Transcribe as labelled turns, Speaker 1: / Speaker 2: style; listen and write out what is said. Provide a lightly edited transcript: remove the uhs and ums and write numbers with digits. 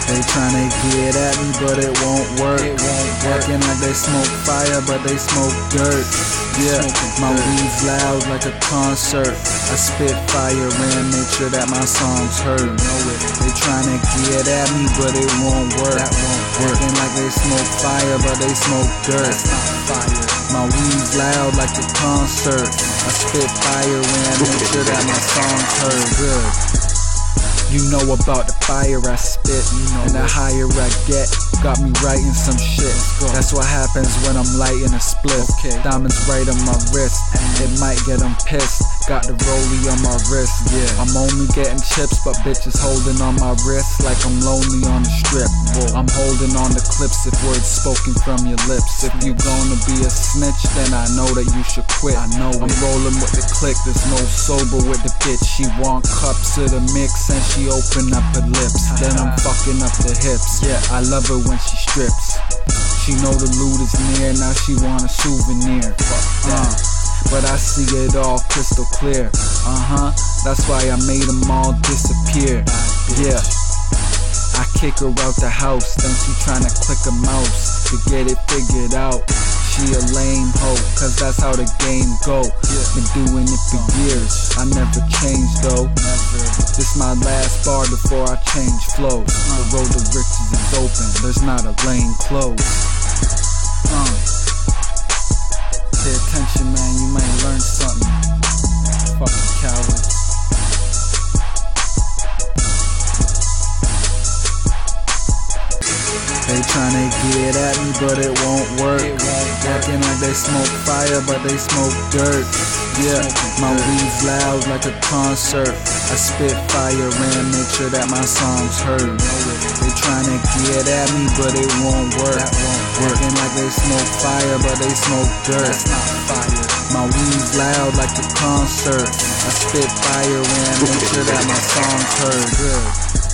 Speaker 1: They tryna get at me, but it won't work. Acting like they smoke fire, but they smoke dirt. Yeah, my weed's loud like a concert. I spit fire and make sure that my songs heard. They tryna get at me, but it won't work. Acting like they smoke fire, but they smoke dirt. My weed's loud like a concert. I spit fire and make sure that my songs heard. Good. You know about the fire I spit, and the higher I get, got me writing some shit. That's what happens when I'm lighting a split. Diamonds right on my wrist, it might get them pissed. Got the rollie on my wrist, I'm only getting chips, but bitches holding on my wrist like I'm lonely on the strip. I'm holding on the clips if words spoken from your lips. If you gonna be a snitch, then I know that you should quit. I'm rolling with the click, there's no sober with the bitch. She want cups of the mix and she open up her lips. Then I'm fucking up the hips. I love her when she strips. She know the loot is near, now she want a souvenir. But I see it all crystal clear. That's why I made them all disappear. I kick her out the house, then she tryna click a mouse to get it figured out. She a lame hoe, cause that's how the game go. Been doing it for years, I never changed though. This my last bar before I change flows. The road to riches is open, there's not a lane closed. Pay attention, man, you might learn something. Fucking cowards. They tryna get at me, but it won't work. Acting like they smoke fire, but they smoke dirt. My weed's loud like a concert. I spit fire and make sure that my songs heard. They tryna get at me, but it won't work. Acting like they smoke fire, but they smoke dirt. My weed's loud like a concert. I spit fire and make sure that my songs heard.